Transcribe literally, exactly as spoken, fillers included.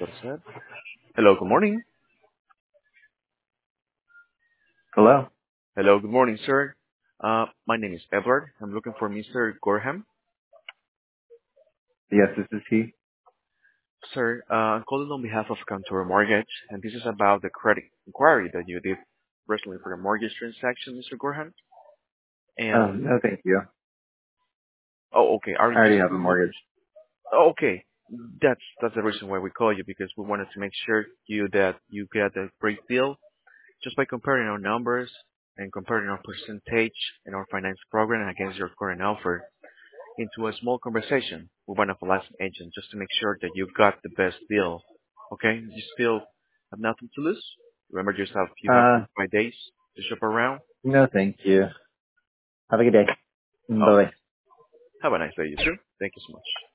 That's it. Hello, good morning. Hello? Hello, good morning, sir. Uh, my name is Edward. I'm looking for mister Gorham. Yes, this is he. Sir, uh, I'm calling on behalf of Contour Mortgage, and this is about the credit inquiry that you did recently for a mortgage transaction, mister Gorham. And, Um, no, thank you. oh, okay, are I you already have a still looking? mortgage. Oh, okay, that's that's the reason why we call you, because we wanted to make sure you that you get a great deal just by comparing our numbers and comparing our percentage and our finance program against your current offer into a small conversation with one of the licensed agents just to make sure that you got the best deal. Okay? You still have nothing to lose. Remember yourself, you have Uh, forty-five days to shop around. no, thank you. Have a good day. Oh, Bye. have a nice day, you too. Thank you so much.